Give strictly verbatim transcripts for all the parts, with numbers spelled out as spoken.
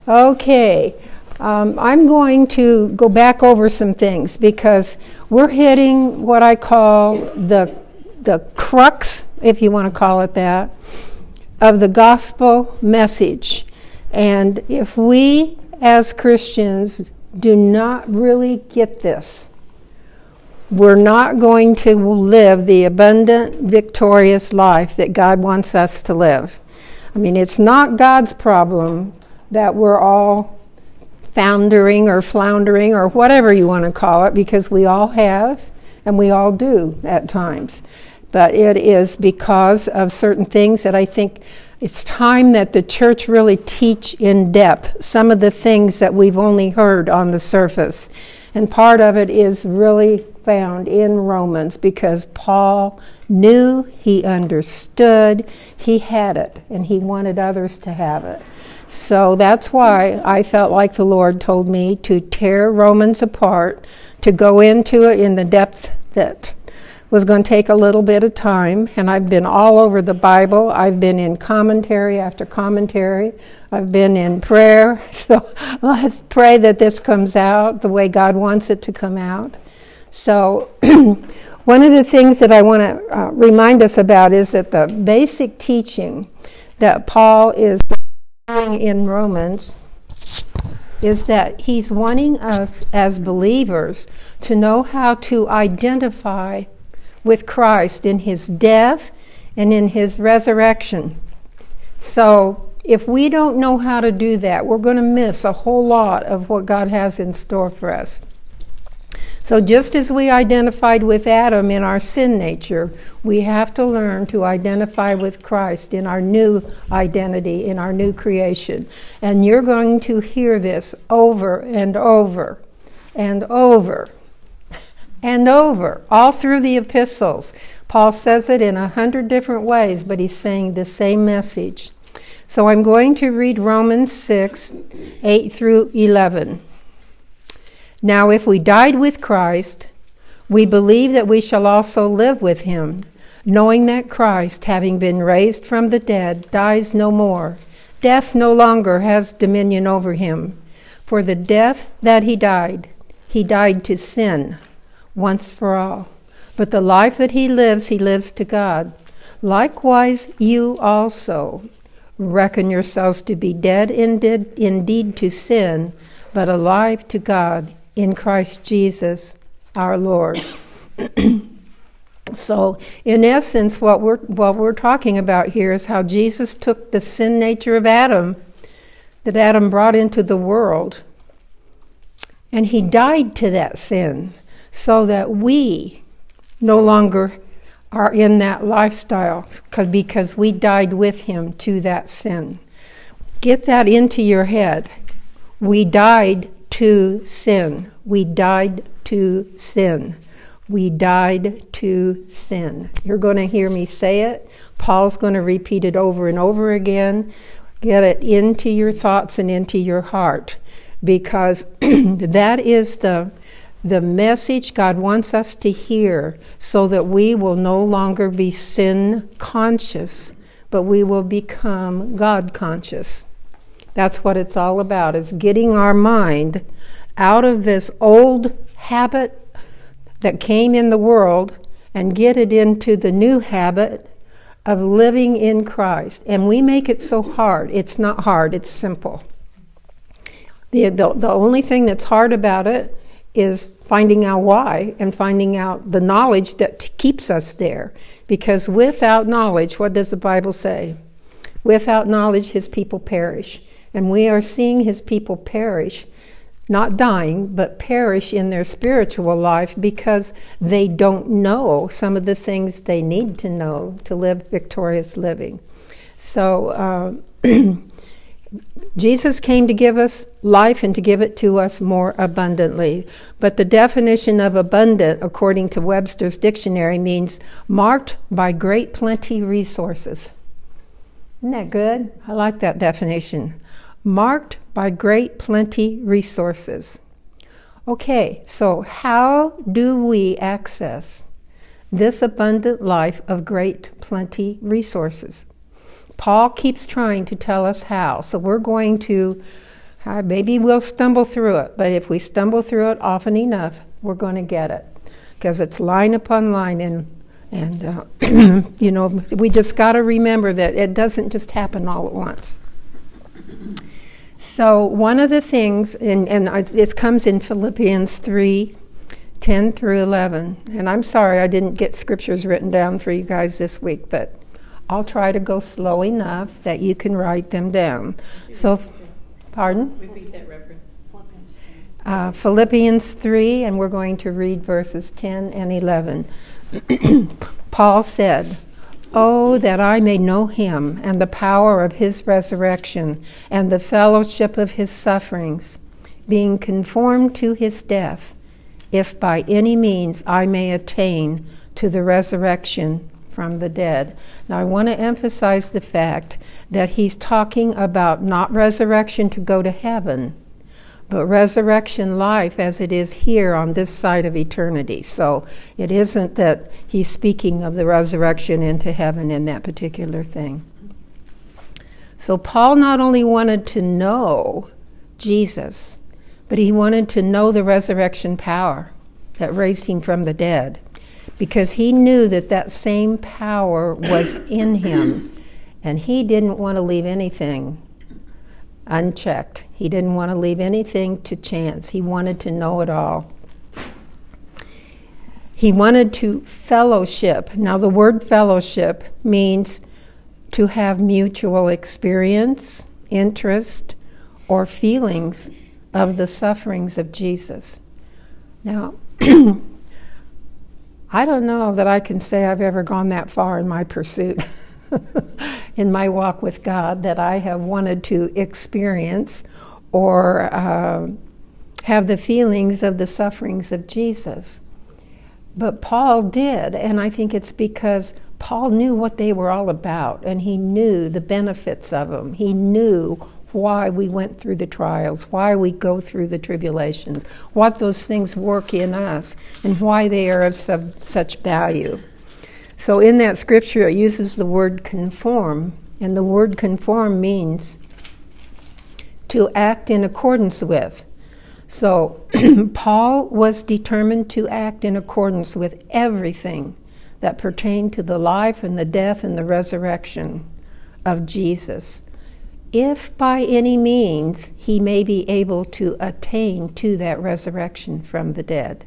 Okay, um, I'm going to go back over some things because we're hitting what I call the the crux, if you want to call it that, of the gospel message. And if we as Christians do not really get this, we're not going to live the abundant, victorious life that God wants us to live. I mean, it's not God's problem that we're all foundering or floundering or whatever you want to call it, because we all have and we all do at times. But it is because of certain things that I think it's time that the church really teach in depth some of the things that we've only heard on the surface. And part of it is really found in Romans, because Paul knew, he understood, he had it, and he wanted others to have it. So that's why I felt like the Lord told me to tear Romans apart, to go into it in the depth that was going to take a little bit of time. And I've been all over the Bible. I've been in commentary after commentary. I've been in prayer. So let's pray that this comes out the way God wants it to come out. So one of the things that I want to uh, remind us about is that the basic teaching that Paul is doing in Romans is that he's wanting us as believers to know how to identify with Christ in his death and in his resurrection. So if we don't know how to do that, we're going to miss a whole lot of what God has in store for us. So just as we identified with Adam in our sin nature, we have to learn to identify with Christ in our new identity, in our new creation. And you're going to hear this over and over and over and over, all through the epistles. Paul says it in a hundred different ways, but he's saying the same message. So I'm going to read Romans six, eight through eleven. Now if we died with Christ, we believe that we shall also live with him, knowing that Christ, having been raised from the dead, dies no more. Death no longer has dominion over him. For the death that he died, he died to sin once for all. But the life that he lives, he lives to God. Likewise, you also reckon yourselves to be dead indeed, indeed to sin, but alive to God in Christ Jesus our Lord. So, in essence, what we're what we're talking about here is how Jesus took the sin nature of Adam, that Adam brought into the world, and he died to that sin, so that we no longer are in that lifestyle, because we died with him to that sin. Get that into your head. We died to sin. We died to sin. We died to sin. You're going to hear me say it. Paul's going to repeat it over and over again. Get it into your thoughts and into your heart, because that is the the message God wants us to hear, so that we will no longer be sin conscious, but we will become God conscious. That's what it's all about, is getting our mind out of this old habit that came in the world and get it into the new habit of living in Christ. And we make it so hard. It's not hard, it's simple. The, the, the only thing that's hard about it is finding out why, and finding out the knowledge that t- keeps us there. Because without knowledge, what does the Bible say? Without knowledge, his people perish. And we are seeing his people perish, not dying, but perish in their spiritual life, because they don't know some of the things they need to know to live victorious living. So uh, Jesus came to give us life and to give it to us more abundantly. But the definition of abundant, according to Webster's dictionary, means marked by great plenty resources. Isn't that good? I like that definition. Marked by great plenty resources. Okay, so how do we access this abundant life of great plenty resources? Paul keeps trying to tell us how, so we're going to Uh, maybe we'll stumble through it, but if we stumble through it often enough, we're going to get it, because it's line upon line, and and uh, you know, we just got to remember that it doesn't just happen all at once. So one of the things, and, and it comes in Philippians three, ten through eleven, and I'm sorry I didn't get scriptures written down for you guys this week, but I'll try to go slow enough that you can write them down. So. Pardon? Repeat that reference. Uh, Philippians three, and we're going to read verses ten and eleven. Paul said, "Oh, that I may know him and the power of his resurrection and the fellowship of his sufferings, being conformed to his death, if by any means I may attain to the resurrection from the dead." Now I want to emphasize the fact that he's talking about not resurrection to go to heaven, but resurrection life as it is here on this side of eternity. So it isn't that he's speaking of the resurrection into heaven in that particular thing. So Paul not only wanted to know Jesus, but he wanted to know the resurrection power that raised him from the dead, because he knew that that same power was in him, and he didn't want to leave anything unchecked. He didn't want to leave anything to chance. He wanted to know it all. He wanted to fellowship. Now, the word fellowship means to have mutual experience, interest, or feelings of the sufferings of Jesus. Now, I don't know that I can say I've ever gone that far in my pursuit, in my walk with God, that I have wanted to experience or uh, have the feelings of the sufferings of Jesus. But Paul did, and I think it's because Paul knew what they were all about, and he knew the benefits of them. He knew why we went through the trials, why we go through the tribulations, what those things work in us, and why they are of sub, such value. So in that scripture, it uses the word conform, and the word conform means to act in accordance with. So Paul was determined to act in accordance with everything that pertained to the life and the death and the resurrection of Jesus, if by any means he may be able to attain to that resurrection from the dead.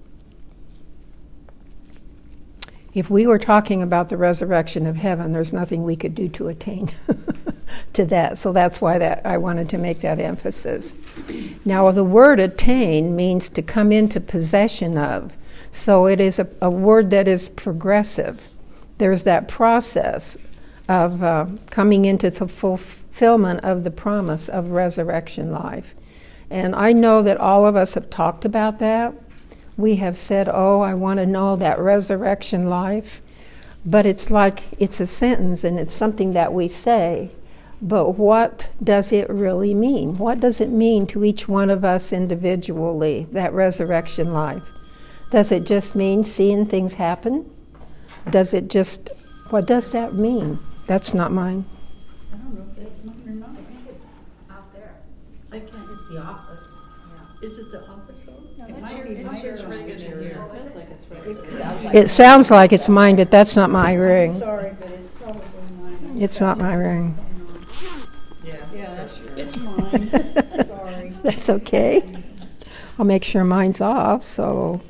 If we were talking about the resurrection of heaven, there's nothing we could do to attain to that. So that's why that I wanted to make that emphasis. Now, the word attain means to come into possession of. So it is a, a word that is progressive. There's that process of uh, coming into the fulfillment of the promise of resurrection life. And I know that all of us have talked about that. We have said, oh, I want to know that resurrection life. But it's like it's a sentence and it's something that we say. But what does it really mean? What does it mean to each one of us individually, that resurrection life? Does it just mean seeing things happen? Does it just, what does that mean? That's not mine. I don't know if that's not or not. I think it's out there. I can't, it's the office. Yeah. Is it the office? No, it might be my ring in here. It sounds like it's mine, but that's not my ring. Sorry, but it's probably mine. It's not my ring. Yeah, yeah, that's, it's mine. Sorry. That's okay. I'll make sure mine's off, so.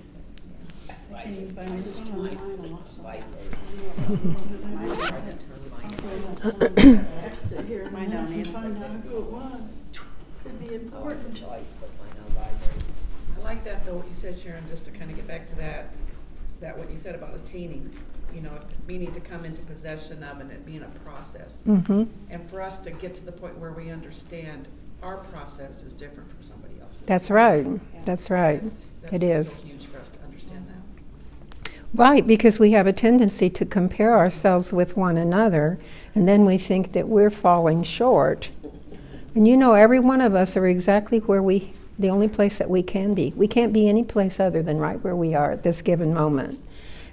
Exit here, mine down here. Find out who it was. Could be important. I like that though, what you said, Sharon, just to kind of get back to that, that what you said about attaining, you know, meaning to come into possession of and it being a process. Mm-hmm. And for us to get to the point where we understand our process is different from somebody else's. That's right. That's right. That's, that's It is. so huge for us to understand that. Right, because we have a tendency to compare ourselves with one another, and then we think that we're falling short. And you know, every one of us are exactly where we, the only place that we can be. We can't be any place other than right where we are at this given moment.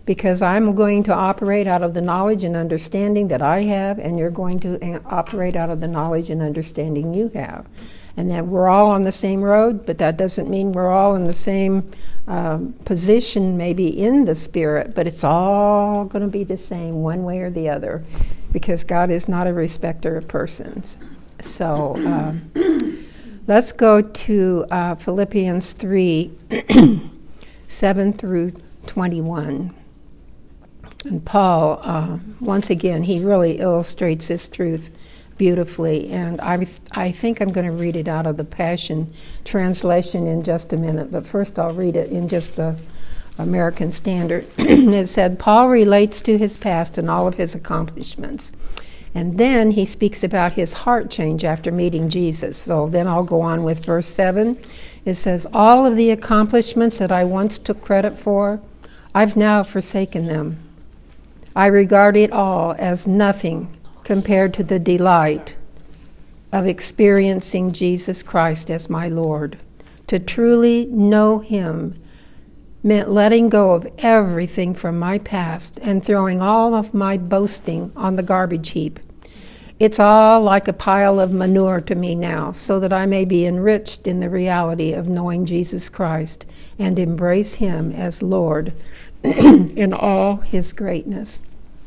because I'm going to operate out of the knowledge and understanding that I have, and you're going to operate out of the knowledge and understanding you have. And that we're all on the same road, but that doesn't mean we're all in the same um, position, maybe in the spirit, but it's all going to be the same one way or the other, because God is not a respecter of persons. So um, let's go to uh, Philippians three, seven through twenty-one. And Paul, uh, once again, he really illustrates this truth beautifully, and I I think I'm going to read it out of the Passion Translation in just a minute, but first I'll read it in just the American Standard. It said, Paul relates to his past and all of his accomplishments, and then he speaks about his heart change after meeting Jesus. So then I'll go on with verse seven. It says, all of the accomplishments that I once took credit for, I've now forsaken them. I regard it all as nothing compared to the delight of experiencing Jesus Christ as my Lord. To truly know him meant letting go of everything from my past and throwing all of my boasting on the garbage heap. It's all like a pile of manure to me now, so that I may be enriched in the reality of knowing Jesus Christ and embrace him as Lord in all his greatness.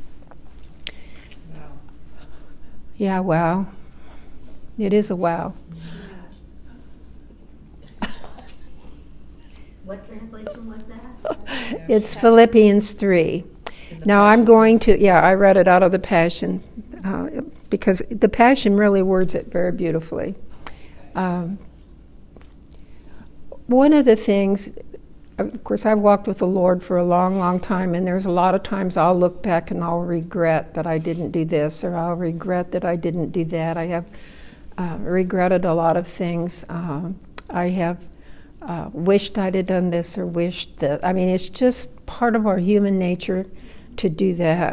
Yeah, wow. It is a wow. What translation was that? It's Philippians three. Now I'm going to, yeah, I read it out of the Passion, uh, because the Passion really words it very beautifully. Um, one of the things, of course, I've walked with the Lord for a long, long time, and there's a lot of times I'll look back and I'll regret that I didn't do this, or I'll regret that I didn't do that. I have uh, regretted a lot of things. Uh, I have uh, wished I'd have done this or wished that. I mean, it's just part of our human nature to do that.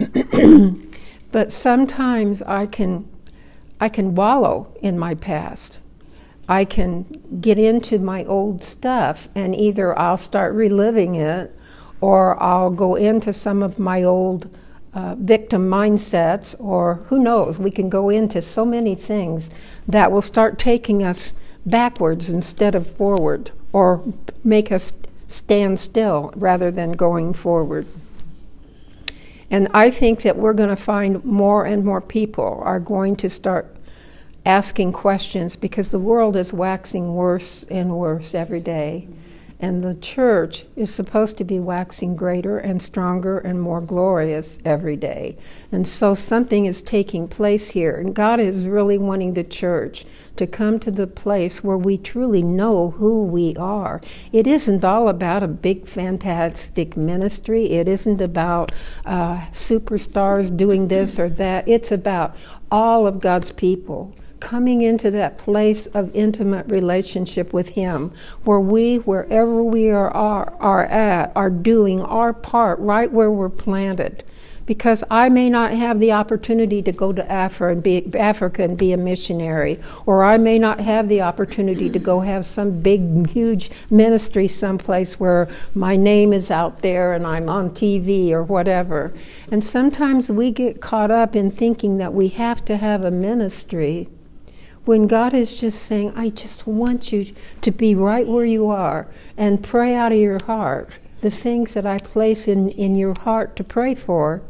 But sometimes I can, I can wallow in my past. I can get into my old stuff, and either I'll start reliving it, or I'll go into some of my old uh, victim mindsets, or who knows, we can go into so many things that will start taking us backwards instead of forward, or make us stand still rather than going forward. And I think that we're going to find more and more people are going to start asking questions, because the world is waxing worse and worse every day. And the church is supposed to be waxing greater and stronger and more glorious every day. And so something is taking place here. And God is really wanting the church to come to the place where we truly know who we are. It isn't all about a big, fantastic ministry. It isn't about uh, superstars doing this or that. It's about all of God's people coming into that place of intimate relationship with him, where we, wherever we are, are, are at, are doing our part right where we're planted. Because I may not have the opportunity to go to Africa and be, Africa and be a missionary, or I may not have the opportunity to go have some big, huge ministry someplace where my name is out there and I'm on T V or whatever. And sometimes we get caught up in thinking that we have to have a ministry, when God is just saying, I just want you to be right where you are and pray out of your heart the things that I place in, in your heart to pray for.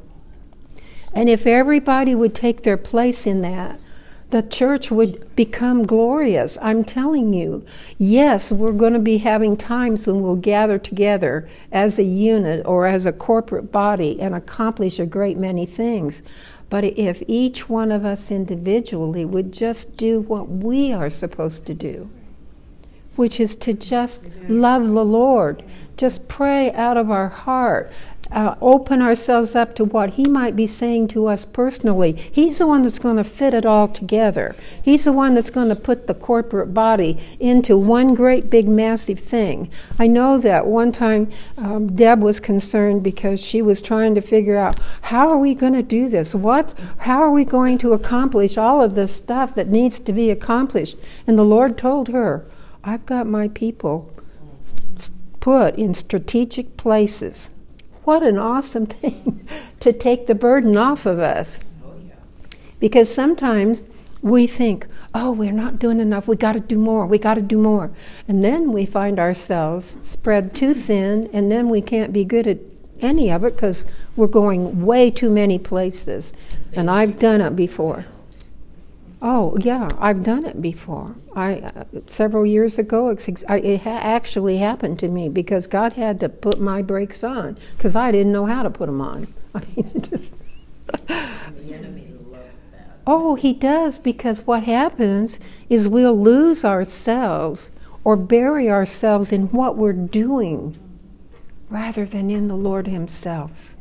And if everybody would take their place in that, the church would become glorious. I'm telling you, yes, we're going to be having times when we'll gather together as a unit or as a corporate body and accomplish a great many things. But if each one of us individually would just do what we are supposed to do, which is to just love the Lord, just pray out of our heart, uh, open ourselves up to what he might be saying to us personally. He's the one that's going to fit it all together. He's the one that's going to put the corporate body into one great big massive thing. I know that one time um, Deb was concerned because she was trying to figure out, how are we going to do this? What? How are we going to accomplish all of this stuff that needs to be accomplished? And the Lord told her, I've got my people put in strategic places what an awesome thing to take the burden off of us. Oh, yeah. Because sometimes we think, oh, we're not doing enough. We got to do more. We got to do more. And then we find ourselves spread too thin, and then we can't be good at any of it because we're going way too many places. And I've done it before. Oh, yeah, I've done it before. I uh, several years ago, it's ex- I, it ha- actually happened to me because God had to put my brakes on because I didn't know how to put them on. I mean, it just... And the enemy loves that. Oh, he does, because what happens is we'll lose ourselves or bury ourselves in what we're doing rather than in the Lord himself.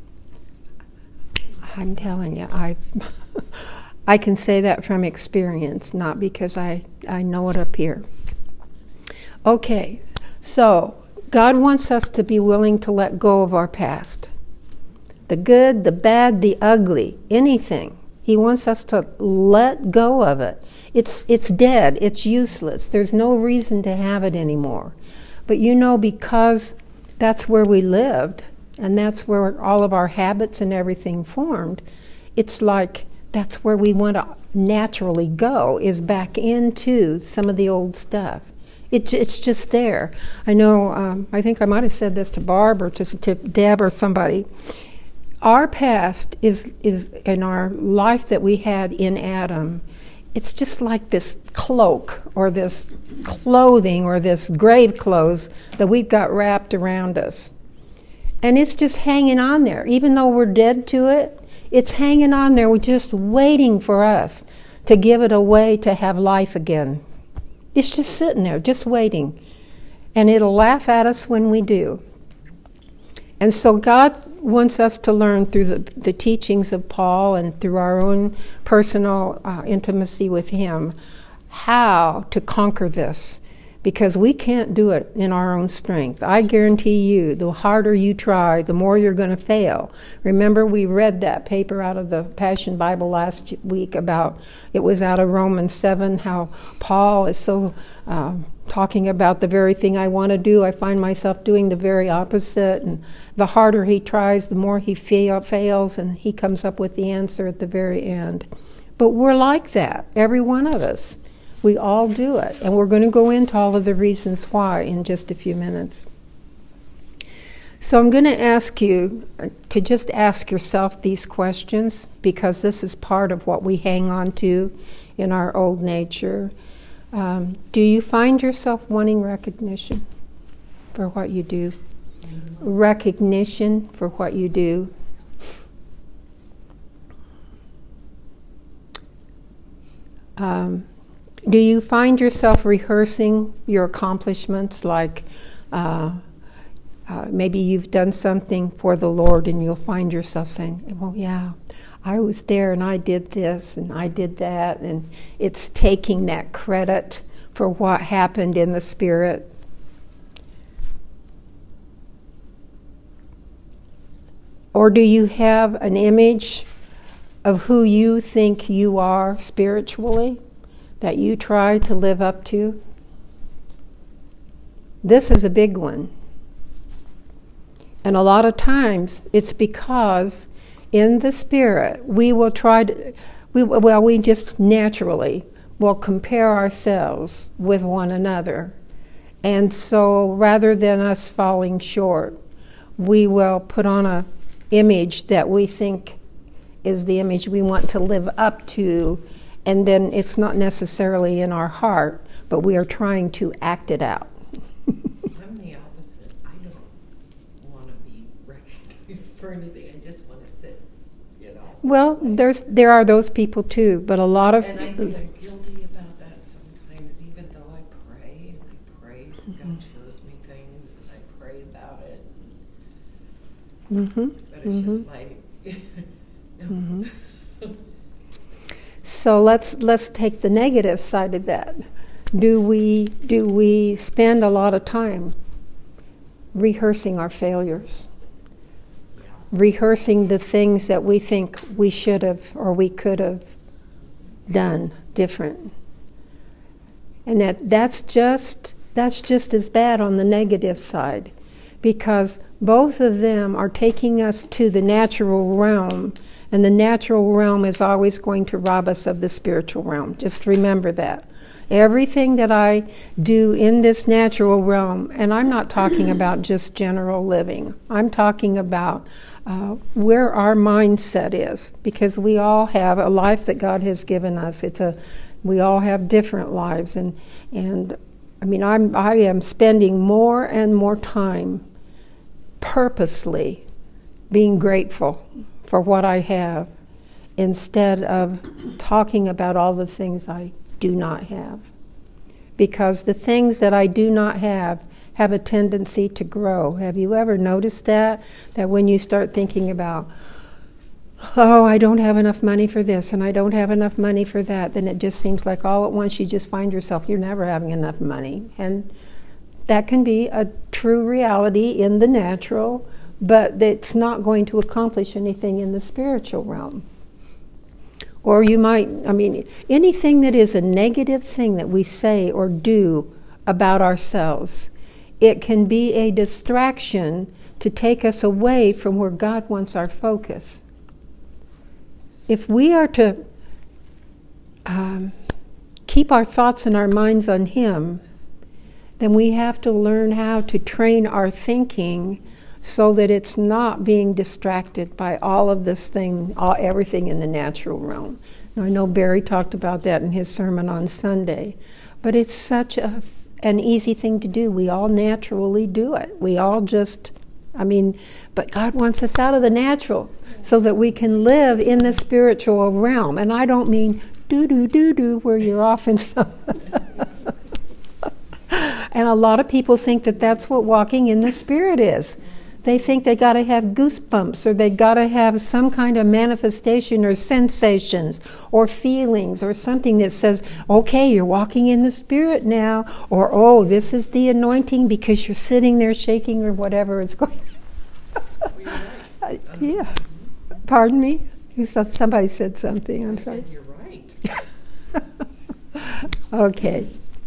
I'm telling you, I I can say that from experience, not because I, I know it up here. Okay, so God wants us to be willing to let go of our past. The good, the bad, the ugly, anything. He wants us to let go of it. It's it's dead. It's useless. There's no reason to have it anymore. But you know, because that's where we lived, and that's where all of our habits and everything formed, it's like that's where we want to naturally go, is back into some of the old stuff. It, it's just there. I know, um, I think I might have said this to Barb or to, to Deb or somebody. Our past is is in our life that we had in Adam. It's just like this cloak or this clothing or this grave clothes that we've got wrapped around us. And it's just hanging on there. Even though we're dead to it, it's hanging on there. We're just waiting for us to give it away to have life again. It's just sitting there, just waiting. And it'll laugh at us when we do. And so God wants us to learn through the, the teachings of Paul and through our own personal uh, intimacy with him how to conquer this, because we can't do it in our own strength. I guarantee you, the harder you try, the more you're going to fail. Remember, we read that paper out of the Passion Bible last week about, it was out of Romans seven, how Paul is so uh, talking about the very thing I want to do. I find myself doing the very opposite, and the harder he tries, the more he fail, fails, and he comes up with the answer at the very end. But we're like that, every one of us. We all do it, and we're going to go into all of the reasons why in just a few minutes. So I'm going to ask you to just ask yourself these questions, because this is part of what we hang on to in our old nature. Um, do you find yourself wanting recognition for what you do? Recognition for what you do. Um, Do you find yourself rehearsing your accomplishments, like uh, uh, maybe you've done something for the Lord and you'll find yourself saying, well, yeah, I was there and I did this and I did that, and it's taking that credit for what happened in the Spirit. Or do you have an image of who you think you are spiritually that you try to live up to? This is a big one. And a lot of times it's because in the Spirit we will try to, we, well, we just naturally will compare ourselves with one another. And so rather than us falling short, we will put on a image that we think is the image we want to live up to. And then it's not necessarily in our heart, but we are trying to act it out. I'm the opposite. I don't want to be recognized for anything. I just want to sit, you know. Well, there's there are those people too, but a lot of... And I feel guilty about that sometimes, even though I pray and I praise and God shows me things and I pray about it. Mm-hmm. But it's Mm-hmm. just like... no. Mm-hmm. So let's let's take the negative side of that. Do we do we spend a lot of time rehearsing our failures? Yeah. Rehearsing the things that we think we should have or we could have done different. And that that's just that's just as bad on the negative side. because both of them are taking us to the natural realm, and the natural realm is always going to rob us of the spiritual realm. Just remember that. Everything that I do in this natural realm, and I'm not talking about just general living, I'm talking about uh, where our mindset is, because we all have a life that God has given us. It's a, we all have different lives, and and I mean, I'm I am spending more and more time purposely being grateful for what I have, instead of talking about all the things I do not have. Because the things that I do not have have a tendency to grow. Have you ever noticed that? That when you start thinking about, oh, I don't have enough money for this, and I don't have enough money for that, then it just seems like all at once you just find yourself, you're never having enough money. And that can be a true reality in the natural, but it's not going to accomplish anything in the spiritual realm. Or you might, I mean, anything that is a negative thing that we say or do about ourselves, it can be a distraction to take us away from where God wants our focus. If we are to um, keep our thoughts and our minds on Him, then we have to learn how to train our thinking so that it's not being distracted by all of this thing, all, everything in the natural realm. Now, I know Barry talked about that in his sermon on Sunday, but it's such a, an easy thing to do. We all naturally do it. We all just, I mean, but God wants us out of the natural so that we can live in the spiritual realm. And I don't mean do-do-do-do where you're off in some... And a lot of people think that that's what walking in the Spirit is. They think they got to have goosebumps, or they got to have some kind of manifestation or sensations or feelings or something that says, okay, you're walking in the Spirit now, or oh, this is the anointing because you're sitting there shaking or whatever is going on. uh, yeah. Pardon me? You saw somebody said something. I'm I sorry. said, you're right. Okay.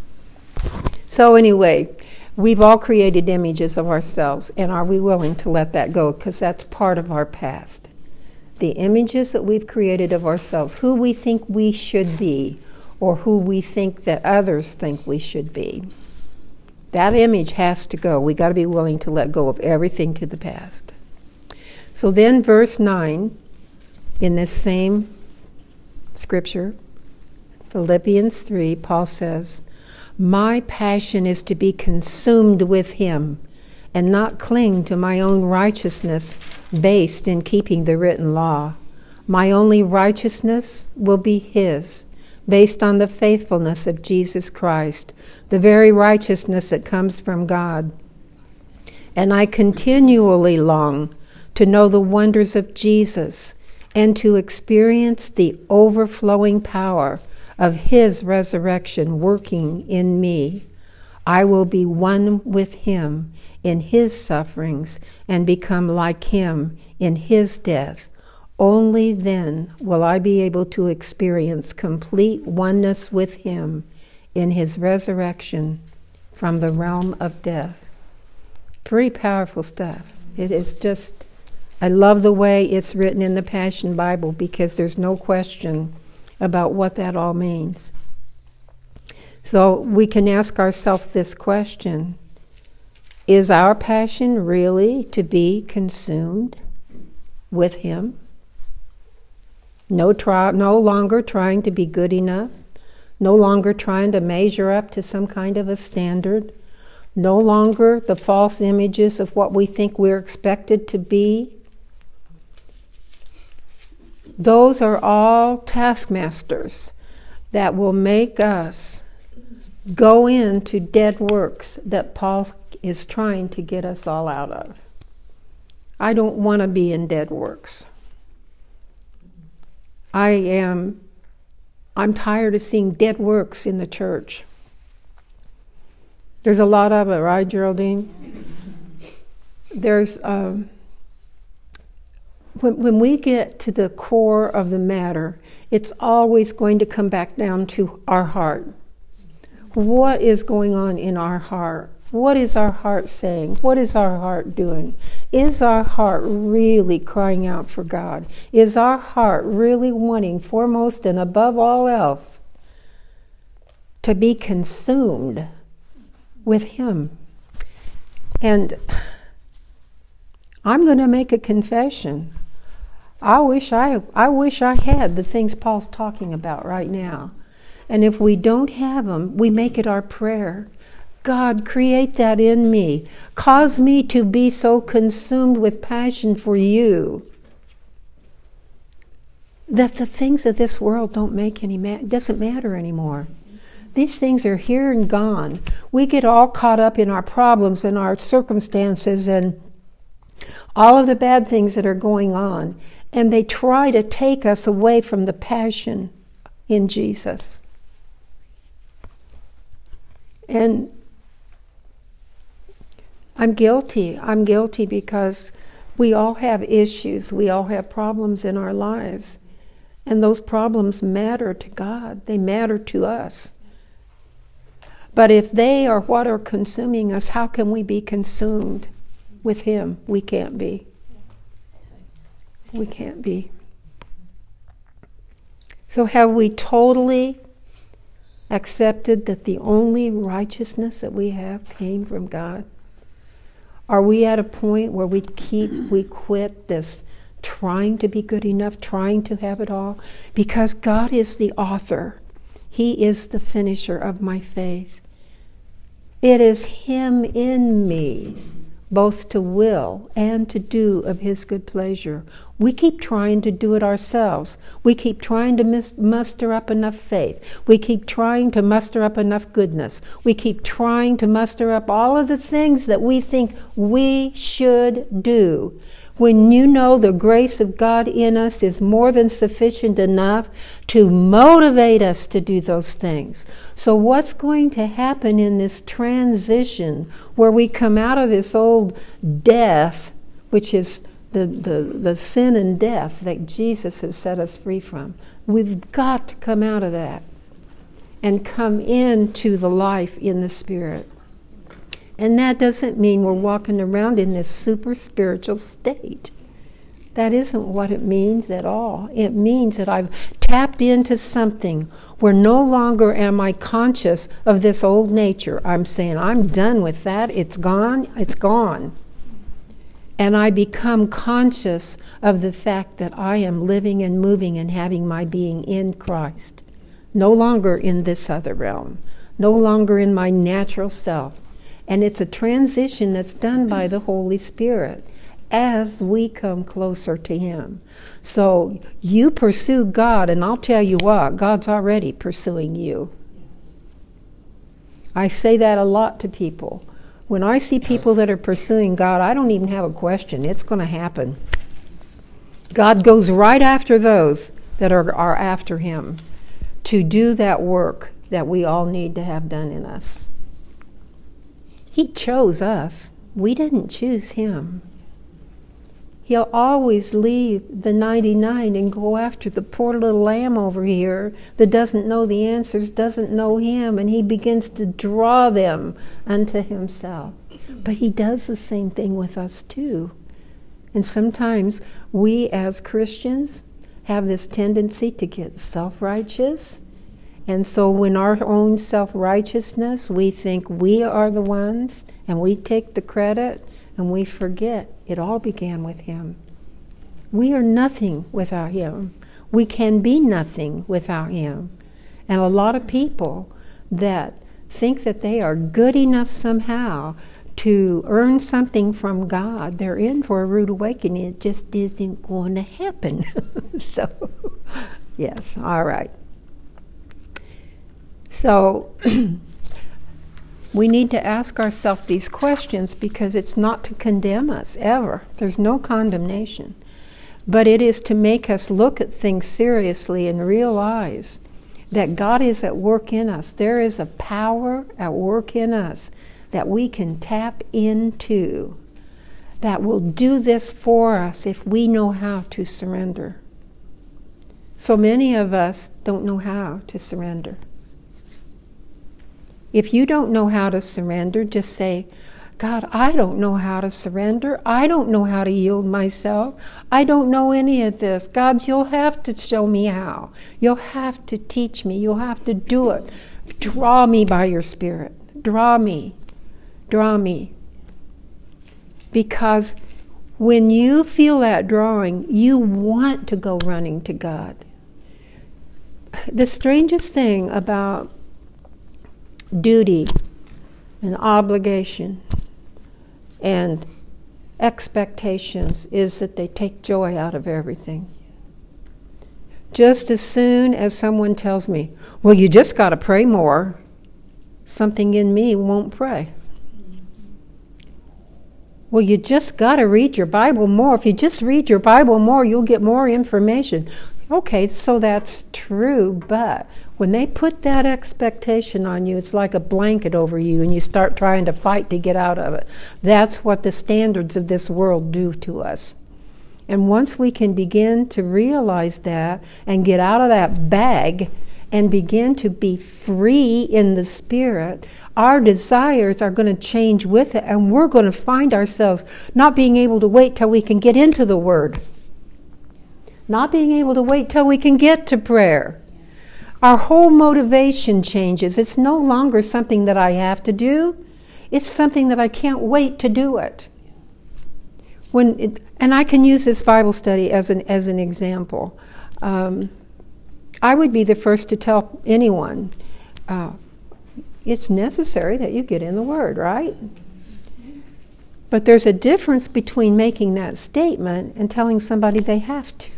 So anyway, we've all created images of ourselves, and are we willing to let that go? Because that's part of our past. The images that we've created of ourselves, who we think we should be, or who we think that others think we should be. That image has to go. We got to be willing to let go of everything to the past. So then verse nine, in this same scripture, Philippians three, Paul says, my passion is to be consumed with Him and not cling to my own righteousness based in keeping the written law. My only righteousness will be His, based on the faithfulness of Jesus Christ, the very righteousness that comes from God. And I continually long to know the wonders of Jesus and to experience the overflowing power of His resurrection working in me. I will be one with Him in His sufferings and become like Him in His death. Only then will I be able to experience complete oneness with Him in His resurrection from the realm of death. Pretty powerful stuff. It is just, I love the way it's written in the Passion Bible, because there's no question about what that all means. So we can ask ourselves this question: is our passion really to be consumed with Him? No, try, no longer trying to be good enough, no longer trying to measure up to some kind of a standard, no longer the false images of what we think we're expected to be. Those are all taskmasters that will make us go into dead works that Paul is trying to get us all out of. I don't want to be in dead works. I am, I'm tired of seeing dead works in the church. There's a lot of it, right, Geraldine? There's, um, when, when we get to the core of the matter, it's always going to come back down to our heart. What is going on in our heart? What is our heart saying? What is our heart doing? Is our heart really crying out for God? Is our heart really wanting, foremost and above all else, to be consumed with Him? And I'm going to make a confession. I wish I, I wish I had the things Paul's talking about right now. And if we don't have them, we make it our prayer. God, create that in me. Cause me to be so consumed with passion for you that the things of this world don't make any ma- doesn't matter anymore. These things are here and gone. We get all caught up in our problems and our circumstances and all of the bad things that are going on, and they try to take us away from the passion in Jesus. And I'm guilty. I'm guilty because we all have issues. We all have problems in our lives. And those problems matter to God. They matter to us. But if they are what are consuming us, how can we be consumed with Him? We can't be. We can't be. So have we totally accepted that the only righteousness that we have came from God? Are we at a point where we keep, we quit this trying to be good enough, trying to have it all? Because God is the author. He is the finisher of my faith. It is Him in me, both to will and to do of His good pleasure. We keep trying to do it ourselves. We keep trying to mis- muster up enough faith. We keep trying to muster up enough goodness. We keep trying to muster up all of the things that we think we should do. When you know the grace of God in us is more than sufficient enough to motivate us to do those things. So what's going to happen in this transition where we come out of this old death, which is the, the, the sin and death that Jesus has set us free from? We've got to come out of that and come into the life in the Spirit. And that doesn't mean we're walking around in this super spiritual state. That isn't what it means at all. It means that I've tapped into something where no longer am I conscious of this old nature. I'm saying, I'm done with that. It's gone. It's gone. And I become conscious of the fact that I am living and moving and having my being in Christ. No longer in this other realm. No longer in my natural self. And it's a transition that's done by the Holy Spirit as we come closer to Him. So you pursue God, and I'll tell you what, God's already pursuing you. I say that a lot to people. When I see people that are pursuing God, I don't even have a question. It's going to happen. God goes right after those that are, are after Him to do that work that we all need to have done in us. He chose us. We didn't choose Him. He'll always leave the ninety-nine and go after the poor little lamb over here that doesn't know the answers, doesn't know Him, and He begins to draw them unto Himself. But He does the same thing with us too. And sometimes we as Christians have this tendency to get self-righteous. And so when our own self-righteousness, we think we are the ones, and we take the credit, and we forget it all began with Him. We are nothing without Him. We can be nothing without Him. And a lot of people that think that they are good enough somehow to earn something from God, they're in for a rude awakening. It just isn't going to happen. So, yes, all right. So we need to ask ourselves these questions because it's not to condemn us, ever. There's no condemnation. But it is to make us look at things seriously and realize that God is at work in us. There is a power at work in us that we can tap into that will do this for us if we know how to surrender. So many of us don't know how to surrender. If you don't know how to surrender, just say, God, I don't know how to surrender. I don't know how to yield myself. I don't know any of this. God, you'll have to show me how. You'll have to teach me. You'll have to do it. Draw me by your Spirit. Draw me. Draw me. Because when you feel that drawing, you want to go running to God. The strangest thing about duty and obligation and expectations is that they take joy out of everything. Just as soon as someone tells me, well, you just got to pray more, something in me won't pray. Well, you just got to read your Bible more. If you just read your Bible more, you'll get more information. Okay, so that's true, but when they put that expectation on you, it's like a blanket over you, and you start trying to fight to get out of it. That's what the standards of this world do to us. And once we can begin to realize that and get out of that bag and begin to be free in the Spirit, our desires are going to change with it, and we're going to find ourselves not being able to wait till we can get into the Word. Not being able to wait till we can get to prayer. Our whole motivation changes. It's no longer something that I have to do. It's something that I can't wait to do it. When it, and I can use this Bible study as an as an example. Um, I would be the first to tell anyone, uh, it's necessary that you get in the Word, right? But there's a difference between making that statement and telling somebody they have to.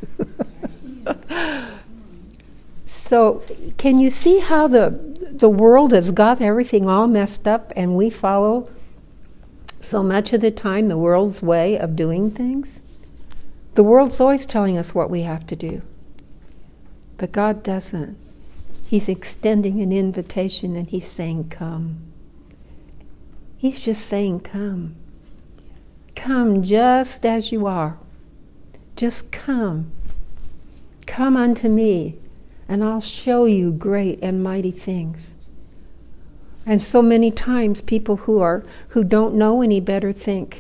So can you see how the the world has got everything all messed up, and we follow so much of the time the world's way of doing things? The world's always telling us what we have to do. But God doesn't. He's extending an invitation, and he's saying, come. He's just saying, come. Come just as you are. Just come. Come unto me, and I'll show you great and mighty things. And so many times people who are who don't know any better think,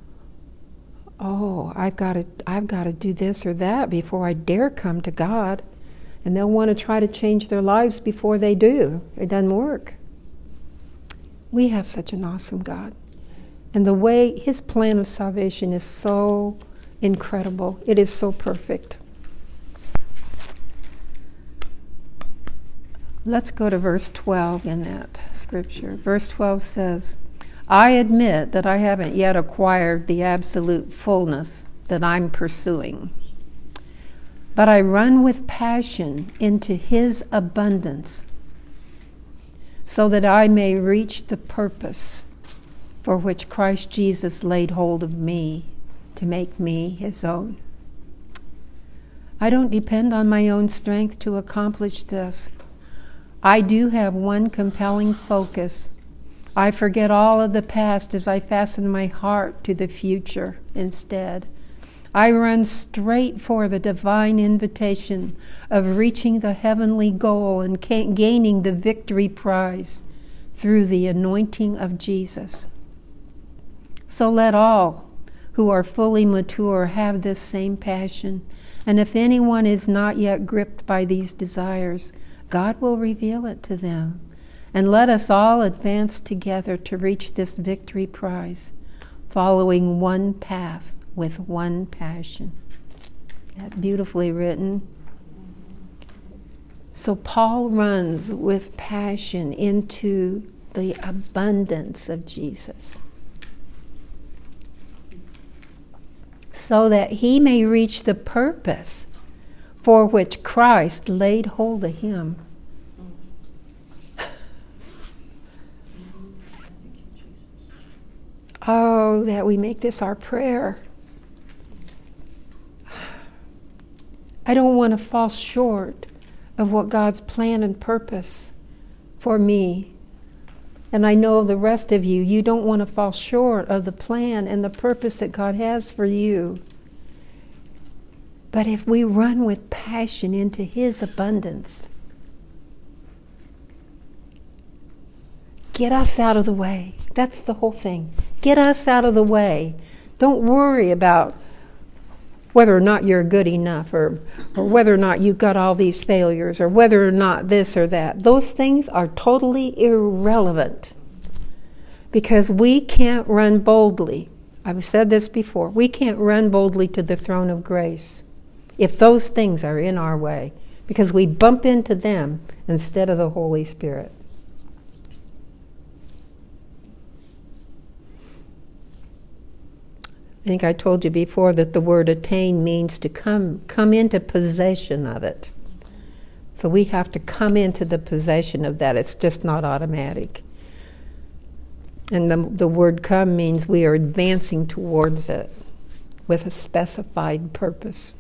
oh, I've got to I've got to do this or that before I dare come to God. And they'll want to try to change their lives before they do. It doesn't work. We have such an awesome God. And the way his plan of salvation is so incredible. It is so perfect. Let's go to verse twelve in that scripture. Verse twelve says, I admit that I haven't yet acquired the absolute fullness that I'm pursuing. But I run with passion into his abundance so that I may reach the purpose for which Christ Jesus laid hold of me to make me his own. I don't depend on my own strength to accomplish this. I do have one compelling focus. I forget all of the past as I fasten my heart to the future instead. I run straight for the divine invitation of reaching the heavenly goal and gaining the victory prize through the anointing of Jesus. So let all who are fully mature have this same passion. And if anyone is not yet gripped by these desires, God will reveal it to them. And let us all advance together to reach this victory prize, following one path with one passion. That beautifully written. So Paul runs with passion into the abundance of Jesus, so that he may reach the purpose for which Christ laid hold of him. Oh, that we make this our prayer. I don't want to fall short of what God's plan and purpose for me. And I know the rest of you, you don't want to fall short of the plan and the purpose that God has for you. But if we run with passion into his abundance, get us out of the way. That's the whole thing. Get us out of the way. Don't worry about whether or not you're good enough, or, or whether or not you've got all these failures, or whether or not this or that. Those things are totally irrelevant, because we can't run boldly. I've said this before. We can't run boldly to the throne of grace if those things are in our way, because we bump into them instead of the Holy Spirit. I think I told you before that the word attain means to come come into possession of it. So we have to come into the possession of that. It's just not automatic. And the, the word come means we are advancing towards it with a specified purpose.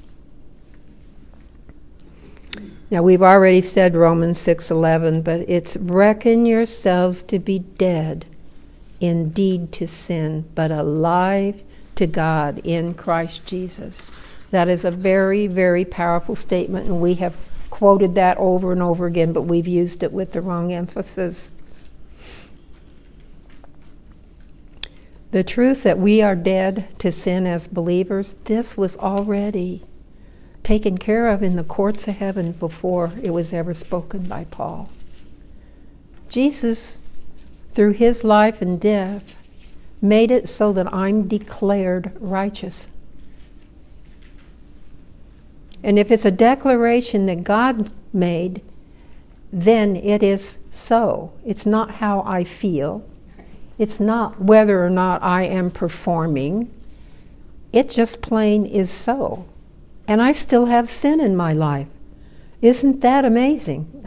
Now, we've already said Romans six eleven, but it's reckon yourselves to be dead indeed to sin, but alive to God in Christ Jesus. That is a very, very powerful statement, and we have quoted that over and over again, but we've used it with the wrong emphasis. The truth that we are dead to sin as believers, this was already taken care of in the courts of heaven before it was ever spoken by Paul. Jesus, through his life and death, made it so that I'm declared righteous. And if it's a declaration that God made, then it is so. It's not how I feel. It's not whether or not I am performing. It just plain is so. And I still have sin in my life. Isn't that amazing?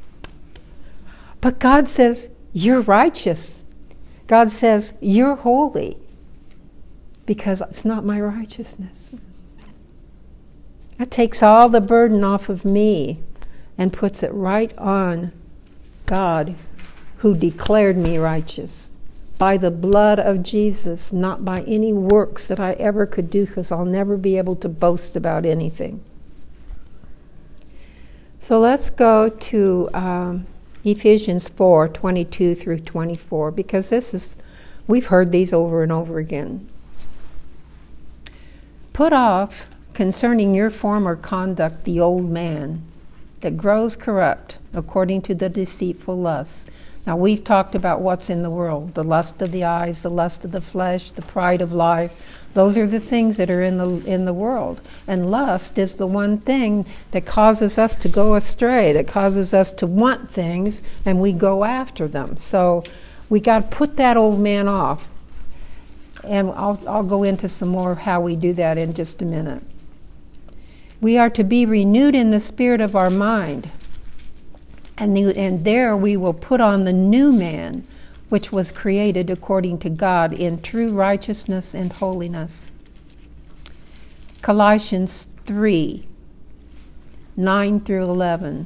But God says, you're righteous. God says, you're holy, because it's not my righteousness. That takes all the burden off of me and puts it right on God, who declared me righteous by the blood of Jesus, not by any works that I ever could do, because I'll never be able to boast about anything. So let's go to Um, Ephesians four, twenty-two through twenty-four, because this is, we've heard these over and over again. Put off concerning your former conduct the old man that grows corrupt according to the deceitful lusts. Now, we've talked about what's in the world, the lust of the eyes, the lust of the flesh, the pride of life. Those are the things that are in the in the world. And lust is the one thing that causes us to go astray, that causes us to want things, and we go after them. So we got to put that old man off. And I'll, I'll go into some more of how we do that in just a minute. We are to be renewed in the spirit of our mind. And, the, and there we will put on the new man, which was created according to God in true righteousness and holiness. Colossians three, nine through eleven.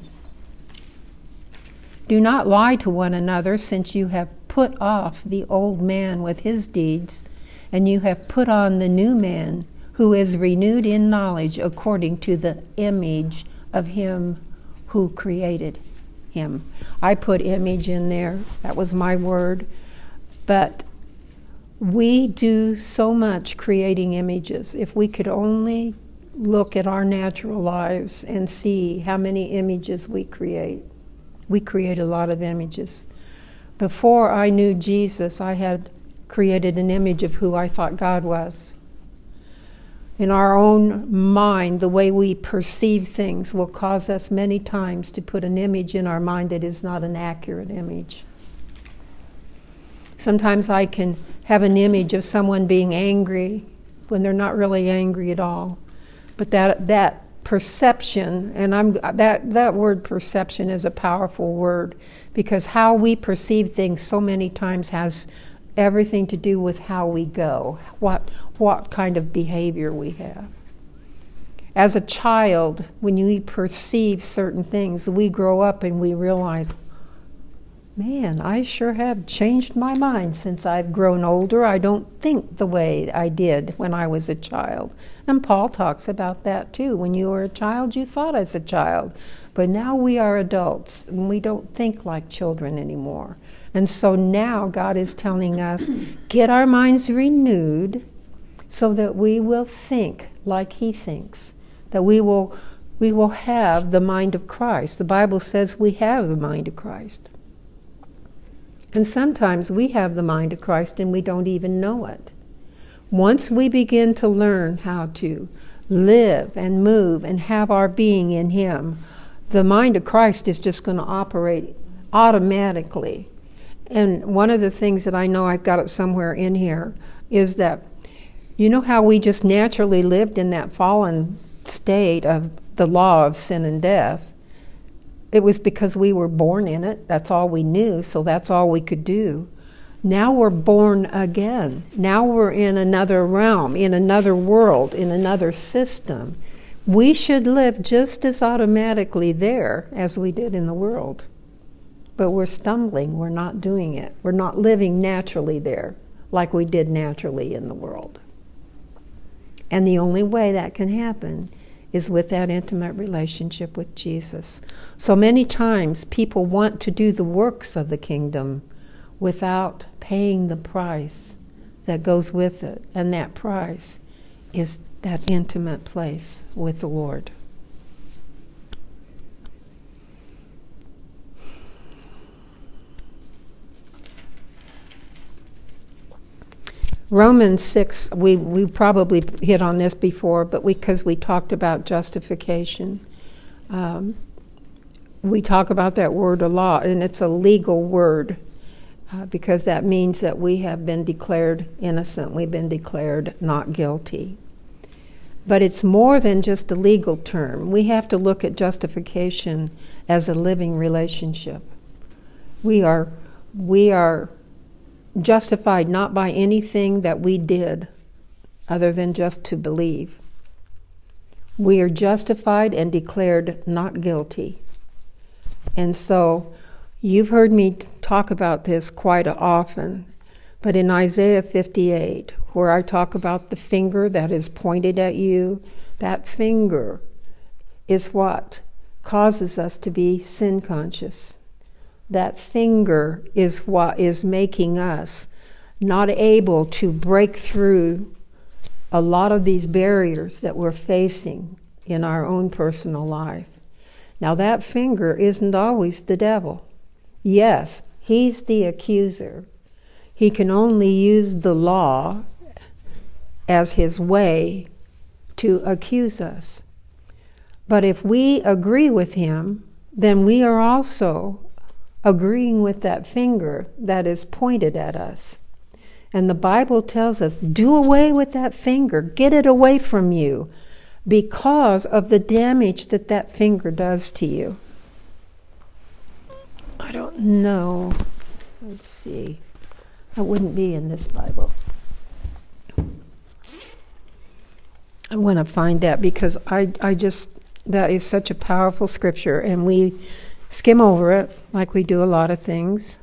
Do not lie to one another, since you have put off the old man with his deeds, and you have put on the new man, who is renewed in knowledge according to the image of him who created him. I put image in there. That was my word. But we do so much creating images. If we could only look at our natural lives and see how many images we create. We create a lot of images. Before I knew Jesus, I had created an image of who I thought God was. In our own mind, the way we perceive things will cause us many times to put an image in our mind that is not an accurate image. Sometimes I can have an image of someone being angry when they're not really angry at all. But that that perception, and I'm that that word perception is a powerful word, because how we perceive things so many times has everything to do with how we go, what what kind of behavior we have. As a child, when you perceive certain things, we grow up and we realize, man, I sure have changed my mind since I've grown older. I don't think the way I did when I was a child. And Paul talks about that too. When you were a child, you thought as a child. But now we are adults, and we don't think like children anymore. And so now God is telling us, get our minds renewed so that we will think like he thinks, that we will we will have the mind of Christ. The Bible says we have the mind of Christ. And sometimes we have the mind of Christ and we don't even know it. Once we begin to learn how to live and move and have our being in him, the mind of Christ is just going to operate automatically. And one of the things that I know, I've got it somewhere in here, is that you know how we just naturally lived in that fallen state of the law of sin and death? It was because we were born in it. That's all we knew, so that's all we could do. Now we're born again. Now we're in another realm, in another world, in another system. We should live just as automatically there as we did in the world. But we're stumbling. We're not doing it. We're not living naturally there like we did naturally in the world. And the only way that can happen is with that intimate relationship with Jesus. So many times people want to do the works of the kingdom without paying the price that goes with it. And that price is that intimate place with the Lord. Romans six, we, we probably hit on this before, but because we, we talked about justification. Um, we talk about that word a lot, and it's a legal word uh, because that means that we have been declared innocent. We've been declared not guilty. But it's more than just a legal term. We have to look at justification as a living relationship. We are, we are justified not by anything that we did other than just to believe. We are justified and declared not guilty. And so you've heard me talk about this quite often, but in Isaiah fifty-eight, where I talk about the finger that is pointed at you, that finger is what causes us to be sin conscious. That finger is what is making us not able to break through a lot of these barriers that we're facing in our own personal life. Now, that finger isn't always the devil. Yes, he's the accuser. He can only use the law as his way to accuse us. But if we agree with him, then we are also agreeing with that finger that is pointed at us. And the Bible tells us, do away with that finger. Get it away from you because of the damage that that finger does to you. I don't know. Let's see. That wouldn't be in this Bible. I want to find that because I, I just, that is such a powerful scripture, and we skim over it like we do a lot of things.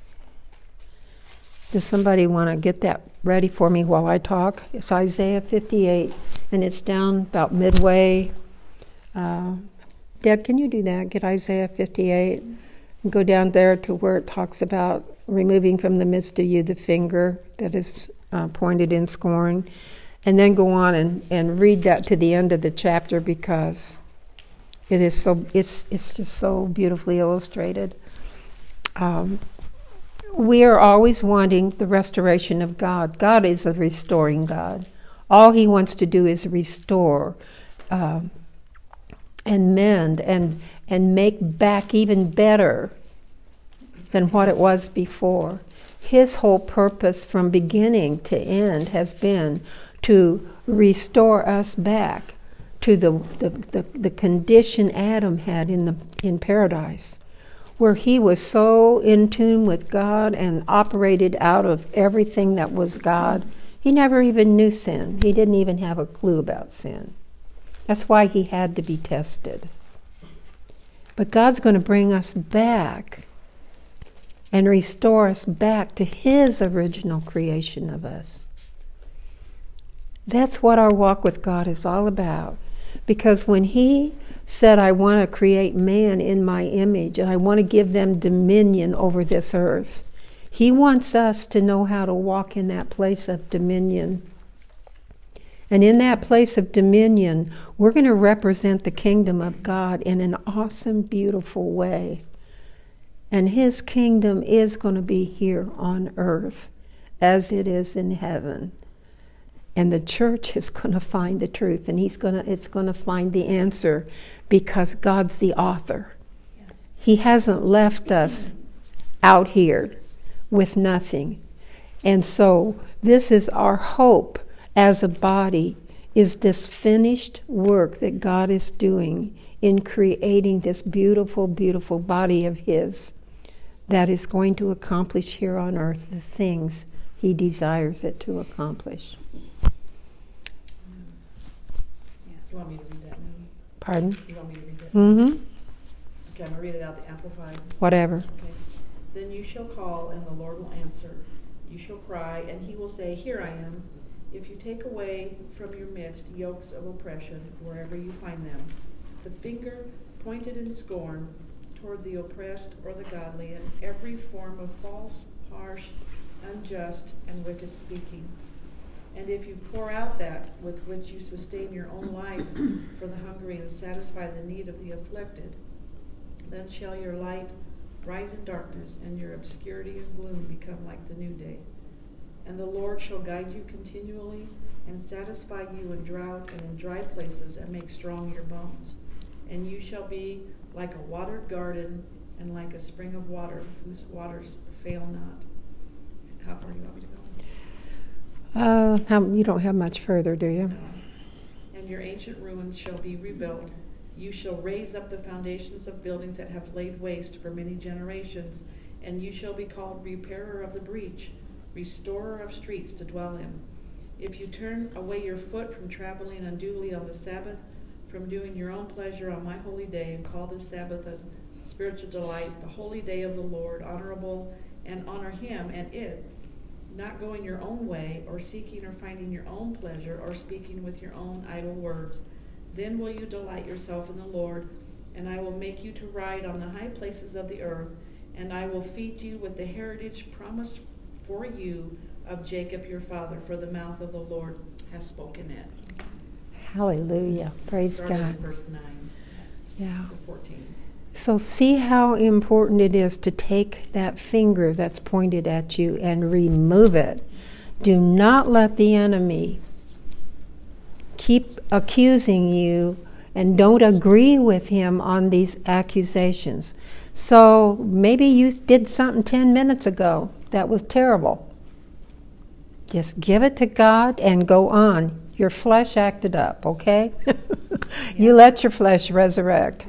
Does somebody want to get that ready for me while I talk? It's Isaiah fifty-eight, and it's down about midway. Uh, Deb, can you do that? Get Isaiah fifty-eight and go down there to where it talks about removing from the midst of you the finger that is uh, pointed in scorn. And then go on and, and read that to the end of the chapter because It is so. It's it's just so beautifully illustrated. Um, we are always wanting the restoration of God. God is a restoring God. All He wants to do is restore, uh, and mend, and and make back even better than what it was before. His whole purpose from beginning to end has been to restore us back to the, the, the, the condition Adam had in the in paradise, where he was so in tune with God and operated out of everything that was God. He never even knew sin. He didn't even have a clue about sin. That's why he had to be tested. But God's going to bring us back and restore us back to His original creation of us. That's what our walk with God is all about. Because when He said, I want to create man in my image, and I want to give them dominion over this earth, He wants us to know how to walk in that place of dominion. And in that place of dominion, we're going to represent the kingdom of God in an awesome, beautiful way. And His kingdom is going to be here on earth as it is in heaven. And the church is going to find the truth, and he's going to, it's going to find the answer, because God's the author. Yes. He hasn't left us out here with nothing. And so this is our hope as a body, is this finished work that God is doing in creating this beautiful, beautiful body of His that is going to accomplish here on earth the things He desires it to accomplish. You want me to read that now? Pardon? You want me to read that? Mm-hmm. Okay, I'm going to read it out, the Amplified. Whatever. Okay. Then you shall call, and the Lord will answer. You shall cry, and He will say, Here I am. If you take away from your midst yokes of oppression, wherever you find them, the finger pointed in scorn toward the oppressed or the godly, and every form of false, harsh, unjust, and wicked speaking. And if you pour out that with which you sustain your own life for the hungry and satisfy the need of the afflicted, then shall your light rise in darkness, and your obscurity and gloom become like the new day. And the Lord shall guide you continually, and satisfy you in drought and in dry places, and make strong your bones. And you shall be like a watered garden, and like a spring of water, whose waters fail not. How far do you want me to go? Uh, how, you don't have much further, do you? And your ancient ruins shall be rebuilt. You shall raise up the foundations of buildings that have laid waste for many generations, and you shall be called repairer of the breach, restorer of streets to dwell in. If you turn away your foot from traveling unduly on the Sabbath, from doing your own pleasure on my holy day, and call this Sabbath a spiritual delight, the holy day of the Lord, honorable, and honor Him and it, not going your own way, or seeking or finding your own pleasure, or speaking with your own idle words, then will you delight yourself in the Lord, and I will make you to ride on the high places of the earth, and I will feed you with the heritage promised for you of Jacob your father, for the mouth of the Lord has spoken it. Hallelujah. Praise Started God. in verse nine Yeah. to fourteen. So see how important it is to take that finger that's pointed at you and remove it. Do not let the enemy keep accusing you, and don't agree with him on these accusations. So maybe you did something ten minutes ago that was terrible. Just give it to God and go on. Your flesh acted up, okay? You let your flesh resurrect.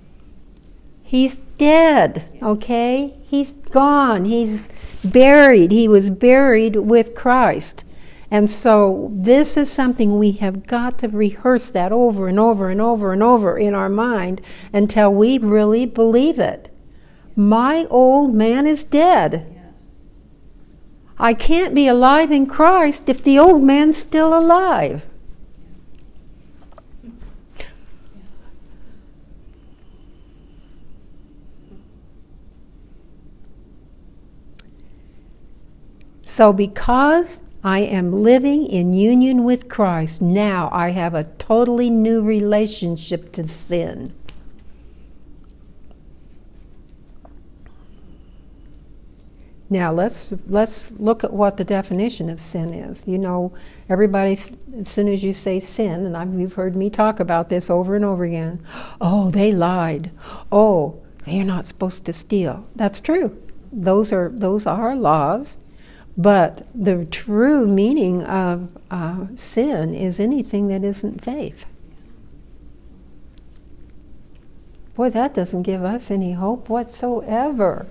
He's dead, okay? He's gone. He's buried. He was buried with Christ. And so this is something we have got to rehearse that over and over and over and over in our mind until we really believe it. My old man is dead. Yes. I can't be alive in Christ if the old man's still alive. So because I am living in union with Christ, now I have a totally new relationship to sin. Now let's let's look at what the definition of sin is. You know, everybody, as soon as you say sin, and I've, you've heard me talk about this over and over again, oh, they lied. Oh, they're not supposed to steal. That's true. Those are those are laws. But the true meaning of uh, sin is anything that isn't faith. Boy, that doesn't give us any hope whatsoever.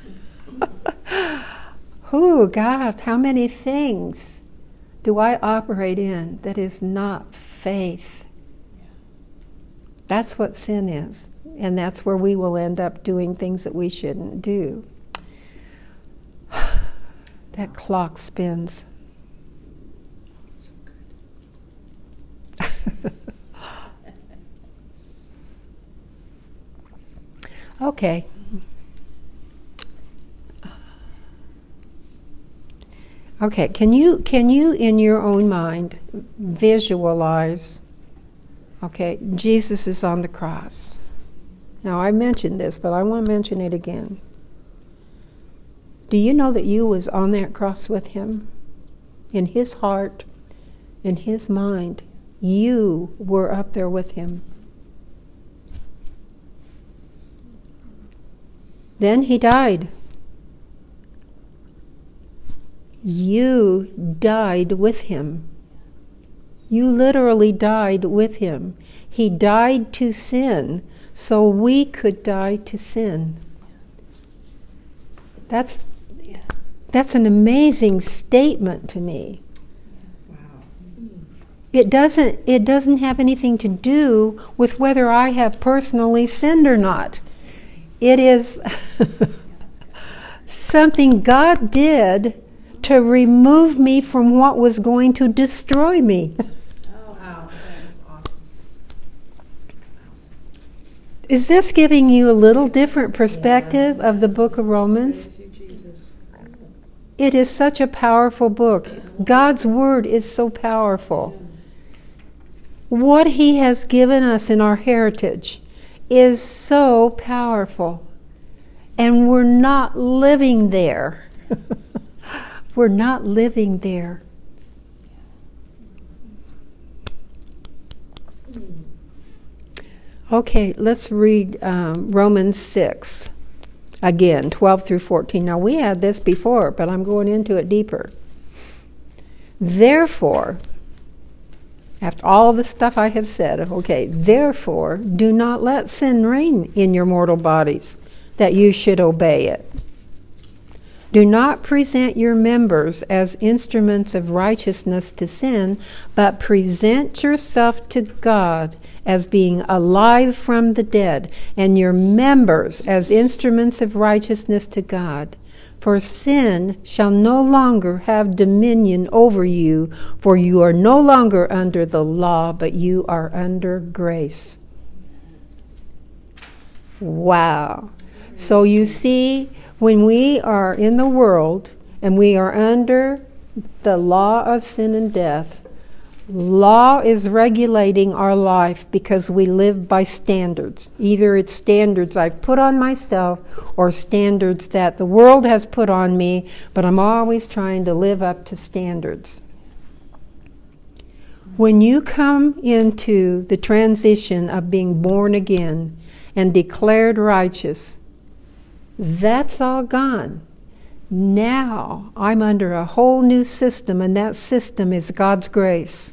Oh, God, how many things do I operate in that is not faith? That's what sin is. And that's where we will end up doing things that we shouldn't do. That clock spins. So good. Okay. Okay, can you can you in your own mind visualize, okay, Jesus is on the cross. Now I mentioned this, but I want to mention it again. Do you know that you was on that cross with him? In his heart, in his mind, you were up there with him. Then he died. You died with him. You literally died with him. He died to sin so we could die to sin. That's that's an amazing statement to me. Wow. It doesn't it doesn't have anything to do with whether I have personally sinned or not. It is something God did to remove me from what was going to destroy me. Oh, wow. That is awesome. Is this giving you a little different perspective of the book of Romans? Praise you, Jesus. It is such a powerful book. God's word is so powerful. What he has given us in our heritage is so powerful. And we're not living there. We're not living there. Okay, let's read um, Romans six. Again, twelve through fourteen. Now, we had this before, but I'm going into it deeper. Therefore, after all the stuff I have said, okay, therefore, do not let sin reign in your mortal bodies, that you should obey it. Do not present your members as instruments of righteousness to sin, but present yourself to God as being alive from the dead, and your members as instruments of righteousness to God. For sin shall no longer have dominion over you, for you are no longer under the law, but you are under grace. Wow. So you see, when we are in the world and we are under the law of sin and death, law is regulating our life because we live by standards. Either it's standards I've put on myself or standards that the world has put on me, but I'm always trying to live up to standards. When you come into the transition of being born again and declared righteous, that's all gone. Now I'm under a whole new system, and that system is God's grace.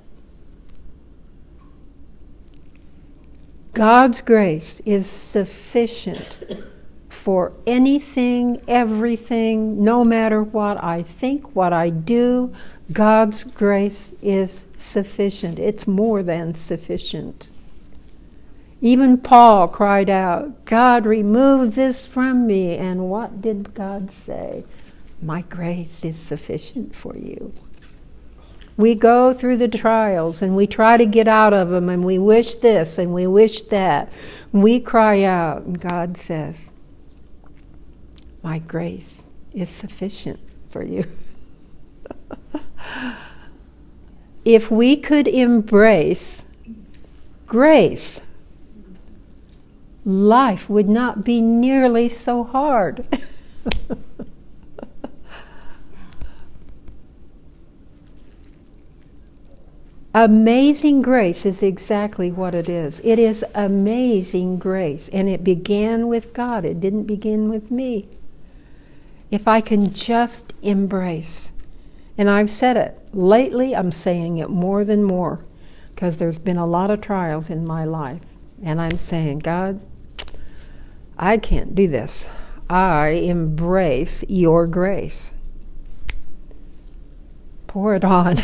God's grace is sufficient for anything, everything, no matter what I think, what I do. God's grace is sufficient. It's more than sufficient. Even Paul cried out, God, remove this from me. And what did God say? My grace is sufficient for you. We go through the trials and we try to get out of them, and we wish this and we wish that. We cry out, and God says, my grace is sufficient for you. If we could embrace grace, life would not be nearly so hard. Amazing grace is exactly what it is. It is amazing grace, and it began with God. It didn't begin with me. If I can just embrace, and I've said it lately, I'm saying it more than more, because there's been a lot of trials in my life, and I'm saying, God, I can't do this. I embrace your grace. Pour it on.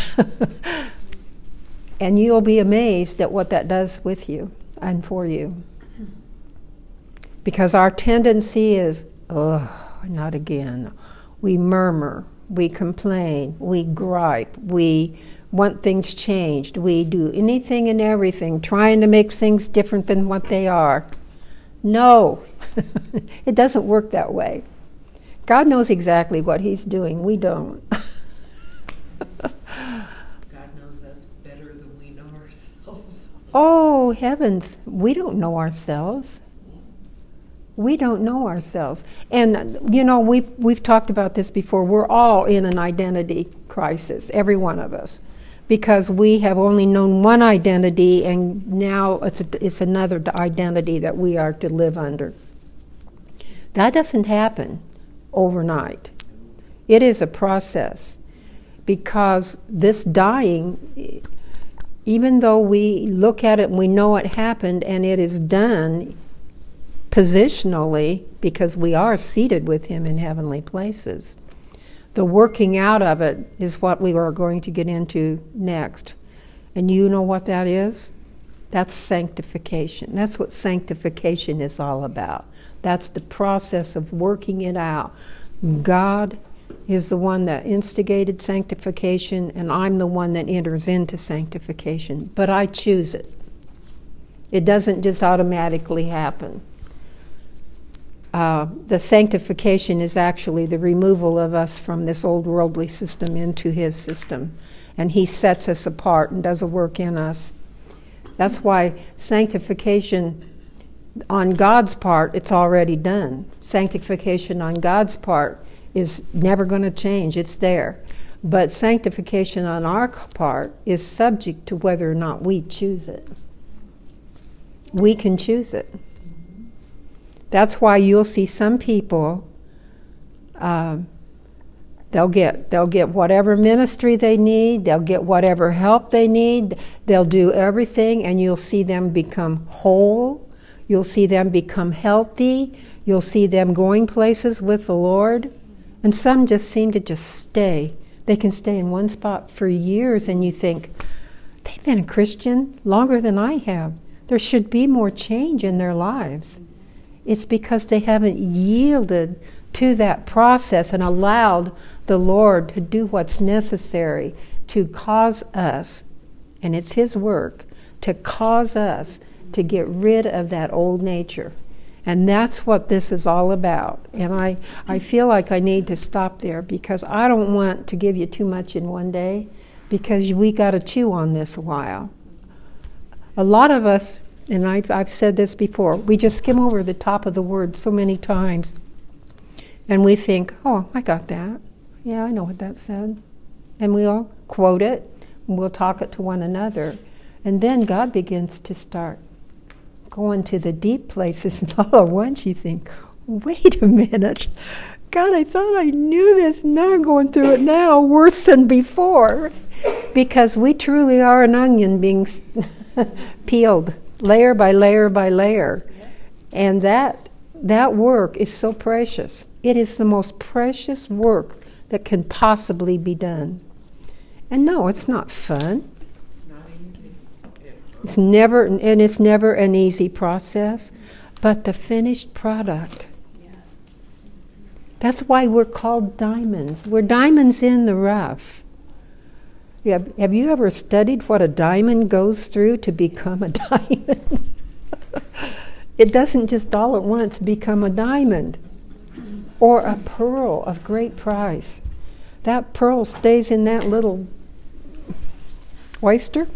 And you'll be amazed at what that does with you and for you. Because our tendency is, oh, not again. We murmur. we complain, we gripe, we want things changed, we do anything and everything trying to make things different than what they are. No, it doesn't work that way. God knows exactly what He's doing. We don't. God knows us better than we know ourselves. Oh, heavens, we don't know ourselves. We don't know ourselves. And, you know, we've, we've talked about this before. We're all in an identity crisis, every one of us, because we have only known one identity, and now it's, a, it's another identity that we are to live under. That doesn't happen overnight. It is a process, because this dying, even though we look at it and we know it happened and it is done positionally, because we are seated with Him in heavenly places, the working out of it is what we are going to get into next. And you know what that is? That's sanctification. That's what sanctification is all about. That's the process of working it out. God is the one that instigated sanctification, and I'm the one that enters into sanctification. But I choose it. It doesn't just automatically happen. Uh, the sanctification is actually the removal of us from this old worldly system into His system. And He sets us apart and does a work in us. That's why sanctification on God's part, it's already done. Sanctification on God's part is never going to change. It's there. But sanctification on our part is subject to whether or not we choose it. We can choose it. That's why you'll see some people, um, they'll get they'll get whatever ministry they need, they'll get whatever help they need, they'll do everything, and you'll see them become whole, you'll see them become healthy, you'll see them going places with the Lord, and some just seem to just stay. They can stay in one spot for years, and you think, they've been a Christian longer than I have. There should be more change in their lives. It's because they haven't yielded to that process and allowed the Lord to do what's necessary to cause us, and it's His work, to cause us to get rid of that old nature. And that's what this is all about. And I, I feel like I need to stop there, because I don't want to give you too much in one day, because we got to chew on this a while. A lot of us, and I've, I've said this before, we just skim over the top of the word so many times, and we think, oh, I got that. Yeah, I know what that said. And we'll quote it, and we'll talk it to one another. And then God begins to start going to the deep places, and all at once you think, wait a minute. God, I thought I knew this. Now I'm going through it now worse than before. Because we truly are an onion being peeled layer by layer by layer. And that that work is so precious. It is the most precious work that can possibly be done. And no, it's not fun. It's not easy. Yeah. It's never, and it's never an easy process. But the finished product, that's why we're called diamonds. We're diamonds in the rough. Yeah, have you ever studied what a diamond goes through to become a diamond? It doesn't just all at once become a diamond or a pearl of great price. That pearl stays in that little oyster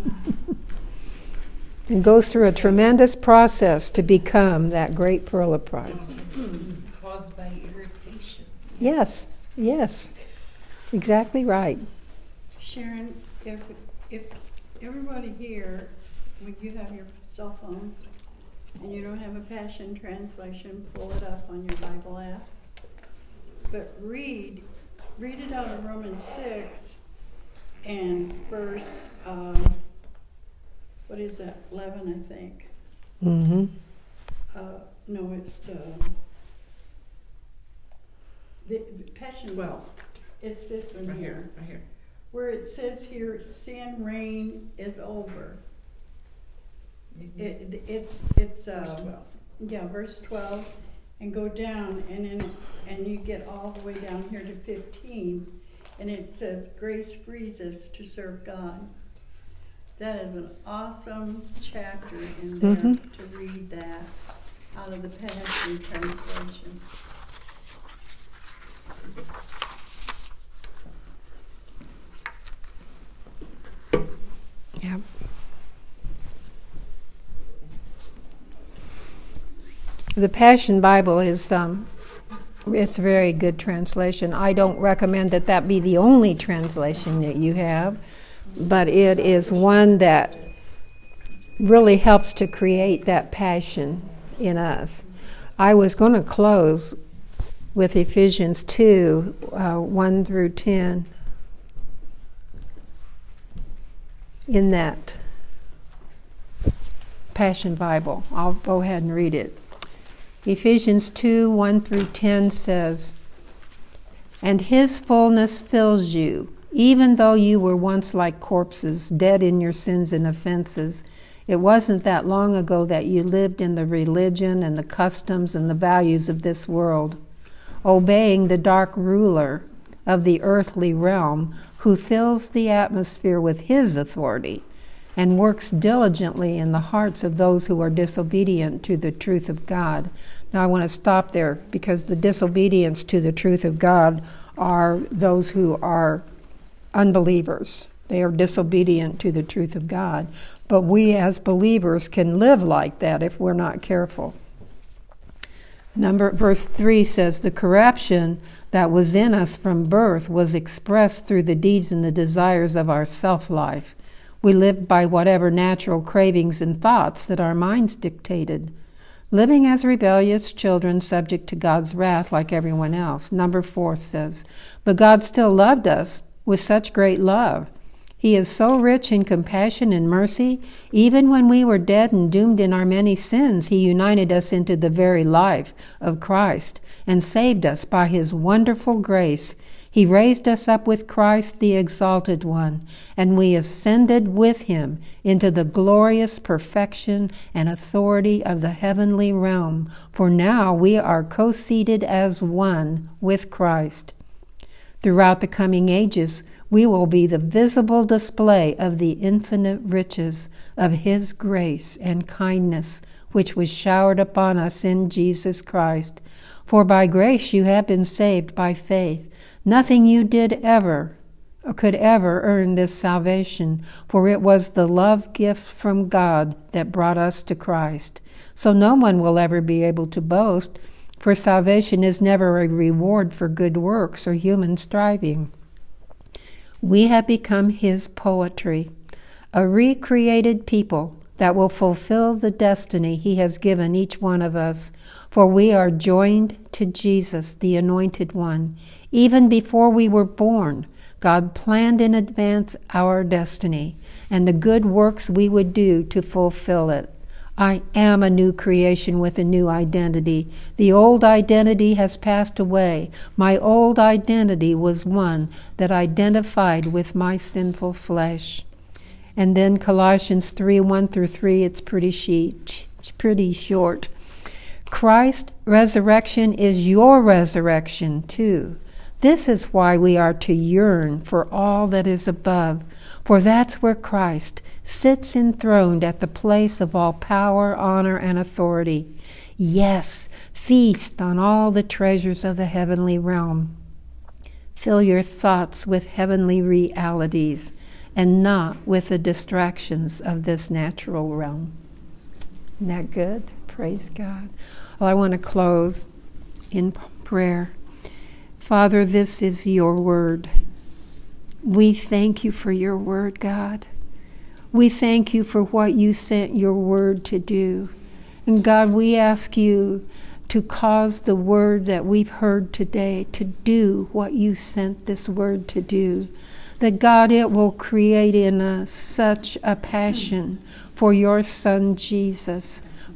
and goes through a tremendous process to become that great pearl of price. Caused by irritation. Yes, yes, exactly right. Sharon, if if everybody here, when you have your cell phone and you don't have a Passion Translation, pull it up on your Bible app. But read, read it out of Romans six and verse, uh, what is that, eleven, I think. Mm-hmm. Uh, no, it's uh, the, the Passion. Twelve. It's this one Right here. here, right here. Where it says here, sin reign is over. It, it's, it's, Verse uh, twelve. yeah, verse twelve. and go down, and then, and you get all the way down here to fifteen, and it says, grace frees us to serve God. That is an awesome chapter in there Mhm. to read that out of the Passion Translation. Yeah. The Passion Bible is um, it's a very good translation. I don't recommend that that be the only translation that you have, but it is one that really helps to create that passion in us. I was going to close with Ephesians two, uh, one through ten, in that Passion Bible. I'll go ahead and read it. Ephesians two, one through ten says, "And his fullness fills you, even though you were once like corpses, dead in your sins and offenses. It wasn't that long ago that you lived in the religion and the customs and the values of this world, obeying the dark ruler of the earthly realm, who fills the atmosphere with his authority and works diligently in the hearts of those who are disobedient to the truth of God." Now I want to stop there, because the disobedience to the truth of God are those who are unbelievers. They are disobedient to the truth of God. But we as believers can live like that if we're not careful. Number verse three says, "The corruption that was in us from birth was expressed through the deeds and the desires of our self-life. We lived by whatever natural cravings and thoughts that our minds dictated, living as rebellious children subject to God's wrath like everyone else." Number four says, "But God still loved us with such great love. He is so rich in compassion and mercy. Even when we were dead and doomed in our many sins, he united us into the very life of Christ and saved us by his wonderful grace. He raised us up with Christ, the Exalted One, and we ascended with him into the glorious perfection and authority of the heavenly realm. For now we are co-seated as one with Christ. Throughout the coming ages, we will be the visible display of the infinite riches of his grace and kindness, which was showered upon us in Jesus Christ. For by grace you have been saved by faith. Nothing you did ever or could ever earn this salvation, for it was the love gift from God that brought us to Christ. So no one will ever be able to boast, for salvation is never a reward for good works or human striving. We have become his poetry, a recreated people that will fulfill the destiny he has given each one of us. For we are joined to Jesus, the Anointed One. Even before we were born, God planned in advance our destiny and the good works we would do to fulfill it. I am a new creation with a new identity. The old identity has passed away. My old identity was one that identified with my sinful flesh. And then Colossians three, one through three, it's pretty sheet, it's pretty short. Christ's resurrection is your resurrection too. This is why we are to yearn for all that is above, for that's where Christ sits enthroned at the place of all power, honor, and authority. Yes, feast on all the treasures of the heavenly realm. Fill your thoughts with heavenly realities and not with the distractions of this natural realm. Isn't that good? Praise God. Well, I want to close in prayer. Father, this is your word. We thank you for your word, God. We thank you for what you sent your word to do. And God, we ask you to cause the word that we've heard today to do what you sent this word to do. That, God, it will create in us such a passion for your Son, Jesus,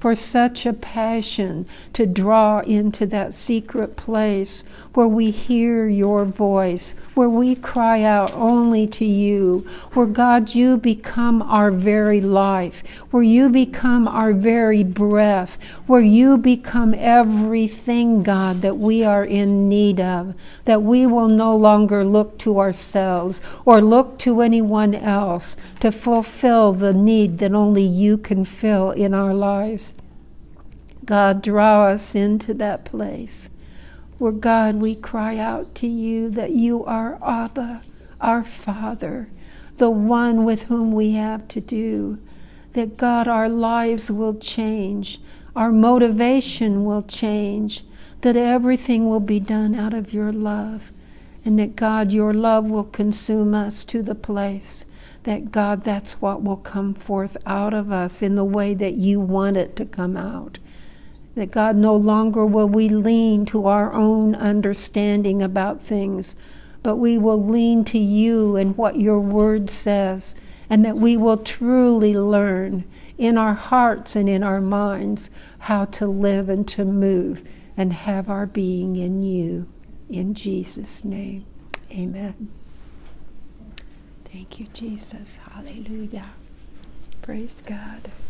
for such a passion to draw into that secret place where we hear your voice, where we cry out only to you, where God, you become our very life, where you become our very breath, where you become everything, God, that we are in need of, that we will no longer look to ourselves or look to anyone else to fulfill the need that only you can fill in our lives. God, draw us into that place where, God, we cry out to you that you are Abba, our Father, the one with whom we have to do. That, God, our lives will change, our motivation will change, that everything will be done out of your love, and that, God, your love will consume us to the place that, God, that's what will come forth out of us in the way that you want it to come out. That, God, no longer will we lean to our own understanding about things, but we will lean to you and what your word says, and that we will truly learn in our hearts and in our minds how to live and to move and have our being in you. In Jesus' name, amen. Thank you, Jesus. Hallelujah. Praise God.